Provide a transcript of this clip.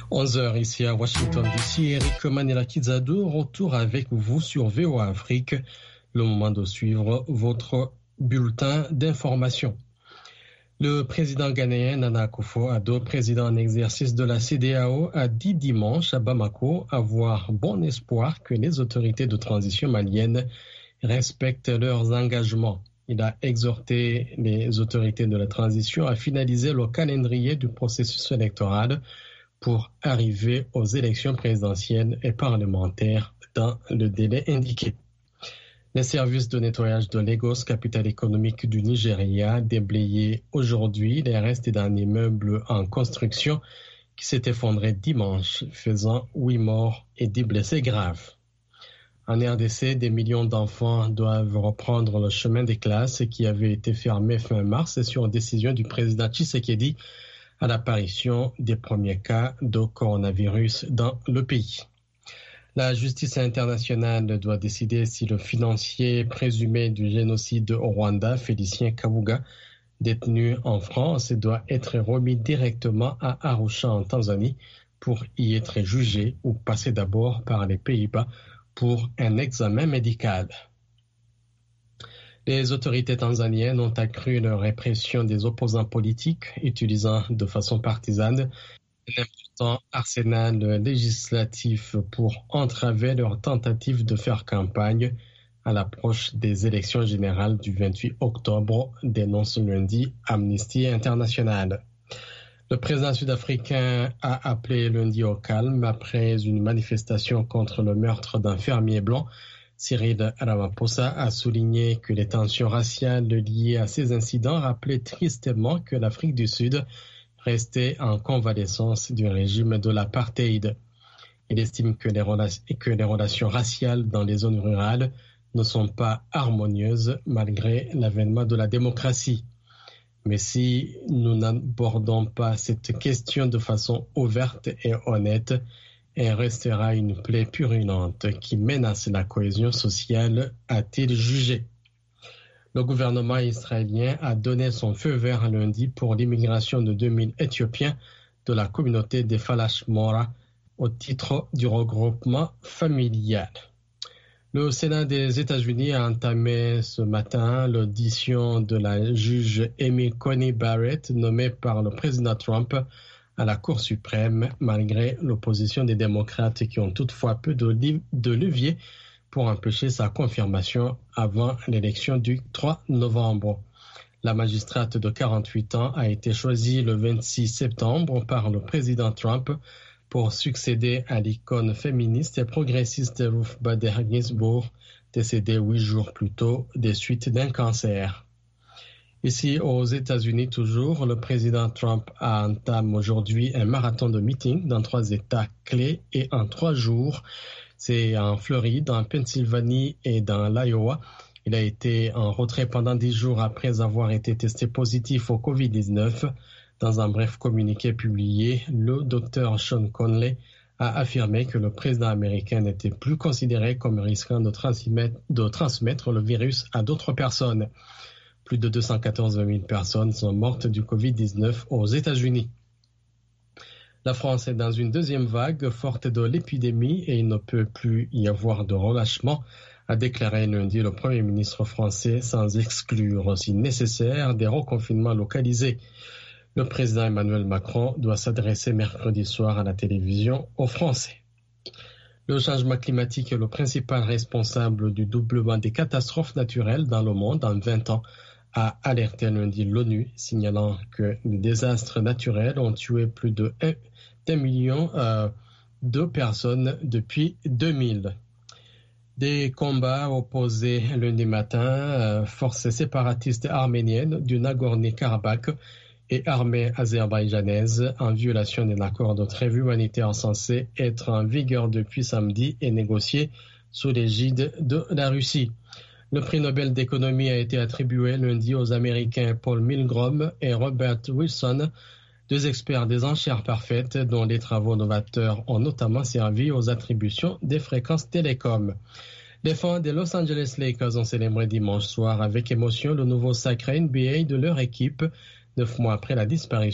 11h ici à Washington DC, Eric Manela-Kiza de retour avec vous sur VOA Afrique. Le moment de suivre votre bulletin d'information. Le président ghanéen Nana Akufo-Addo, président en exercice de la CEDEAO, a dit dimanche à Bamako avoir bon espoir que les autorités de transition maliennes respectent leurs engagements. Il a exhorté les autorités de la transition à finaliser le calendrier du processus électoral pour arriver aux élections présidentielles et parlementaires dans le délai indiqué. Les services de nettoyage de Lagos, capitale économique du Nigeria, déblayaient aujourd'hui les restes d'un immeuble en construction qui s'est effondré dimanche, faisant 8 morts et 10 blessés graves. En RDC, des millions d'enfants doivent reprendre le chemin des classes qui avait été fermé fin mars sur décision du président Tshisekedi à l'apparition des premiers cas de coronavirus dans le pays. La justice internationale doit décider si le financier présumé du génocide au Rwanda, Félicien Kabuga, détenu en France, doit être remis directement à Arusha en Tanzanie pour y être jugé ou passer d'abord par les Pays-Bas pour un examen médical. Les autorités tanzaniennes ont accru leur répression des opposants politiques, utilisant de façon partisane l'important arsenal législatif pour entraver leur tentative de faire campagne à l'approche des élections générales du 28 octobre, dénonce lundi Amnesty International. Le président sud-africain a appelé lundi au calme après une manifestation contre le meurtre d'un fermier blanc. Cyril Ramaphosa a souligné que les tensions raciales liées à ces incidents rappelaient tristement que l'Afrique du Sud restait en convalescence du régime de l'apartheid. Il estime que les relations raciales dans les zones rurales ne sont pas harmonieuses malgré l'avènement de la démocratie. Mais si nous n'abordons pas cette question de façon ouverte et honnête, elle restera une plaie purulente qui menace la cohésion sociale, a-t-il jugé. Le gouvernement israélien a donné son feu vert lundi pour l'immigration de 2000 Éthiopiens de la communauté des Falash Mora au titre du regroupement familial. Le Sénat des États-Unis a entamé ce matin l'audition de la juge Amy Coney Barrett, nommée par le président Trump à la Cour suprême, malgré l'opposition des démocrates qui ont toutefois peu de levier pour empêcher sa confirmation avant l'élection du 3 novembre. La magistrate de 48 ans a été choisie le 26 septembre par le président Trump pour succéder à l'icône féministe et progressiste Ruth Bader Ginsburg, décédée 8 jours plus tôt des suites d'un cancer. Ici, aux États-Unis toujours, le président Trump entame aujourd'hui un marathon de meetings dans 3 États clés et en 3 jours. C'est en Floride, en Pennsylvanie et dans l'Iowa. Il a été en retrait pendant 10 jours après avoir été testé positif au COVID-19. Dans un bref communiqué publié, le docteur Sean Conley a affirmé que le président américain n'était plus considéré comme risquant de transmettre le virus à d'autres personnes. Plus de 214 000 personnes sont mortes du COVID-19 aux États-Unis. La France est dans une deuxième vague forte de l'épidémie et il ne peut plus y avoir de relâchement, a déclaré lundi le Premier ministre français, sans exclure, si nécessaire, des reconfinements localisés. Le président Emmanuel Macron doit s'adresser mercredi soir à la télévision aux Français. Le changement climatique est le principal responsable du doublement des catastrophes naturelles dans le monde en 20 ans, a alerté lundi l'ONU, signalant que les désastres naturels ont tué plus de 1 million de personnes depuis 2000. Des combats opposés lundi matin, forces séparatistes arméniennes du Nagorno-Karabakh et armée azerbaïdjanaise en violation d'un accord de trêve humanitaire censé être en vigueur depuis samedi et négocié sous l'égide de la Russie. Le prix Nobel d'économie a été attribué lundi aux Américains Paul Milgrom et Robert Wilson, 2 experts des enchères parfaites dont les travaux novateurs ont notamment servi aux attributions des fréquences télécom. Les fans des Los Angeles Lakers ont célébré dimanche soir avec émotion le nouveau sacre NBA de leur équipe, 9 mois après la disparition